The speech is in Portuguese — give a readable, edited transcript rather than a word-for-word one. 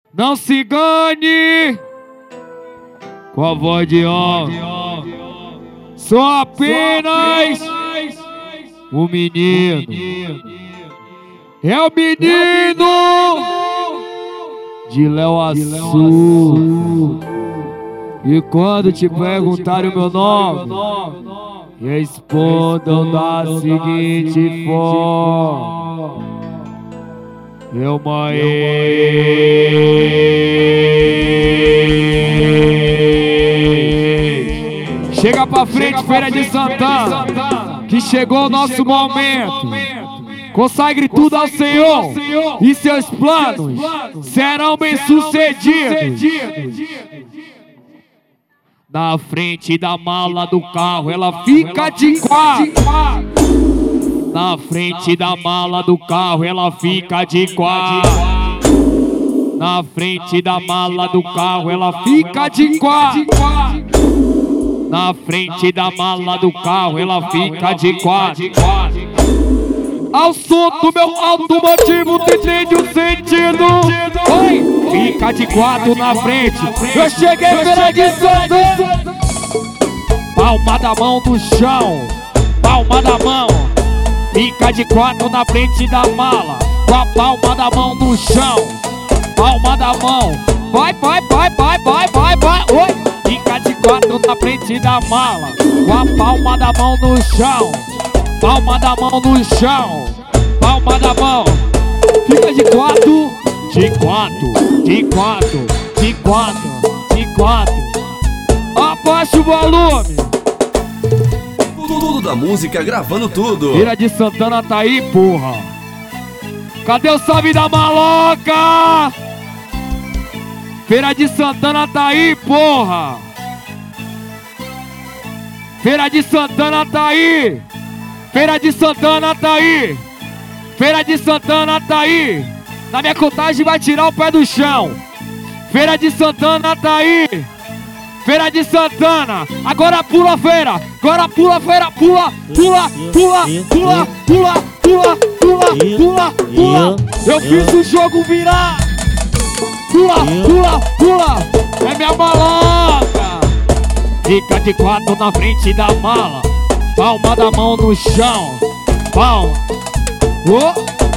Não se engane com a voz de homem. Sou apenas o menino. É o menino de Léo Azul. E quando te perguntarem o meu nome, respondam da seguinte forma: eu chega pra frente, Feira de Santana, que chegou o nosso momento. Consagre tudo ao Senhor e seus planos serão bem-sucedidos. Na frente da mala do carro ela fica de quatro. Na frente da mala do carro ela fica de quatro. Na frente da mala do carro ela fica de quatro. Na frente da mala do carro ela fica de quatro. Ao som do meu automotivo, tu entende o sentido? Oi! Fica de quatro na frente. Eu cheguei pela de Santana. Palma da mão no chão, palma da mão. Fica de quatro na frente da mala, com a palma da mão no chão, palma da mão. Vai, vai, vai, vai, vai, vai, vai. Oi! Fica de quatro na frente da mala, com a palma da mão no chão, palma da mão no chão, palma da mão. Fica de quatro, de quatro, de quatro, de quatro, de quatro. Abaixa o volume. Tudo da música, gravando tudo. Feira de Santana tá aí, porra. Cadê o salve da maloca? Feira de Santana tá aí, porra. Feira de Santana tá aí. Feira de Santana tá aí. Feira de Santana tá aí. Na minha contagem vai tirar o pé do chão. Feira de Santana tá aí. Feira de Santana. Agora pula feira. Agora pula feira. Pula, pula, pula, pula, pula, pula, pula, pula, pula. Eu fiz o jogo virar. Pula, pula, pula. É minha maloca. Fica de quatro na frente da mala, palma da mão no chão, palma. Oh.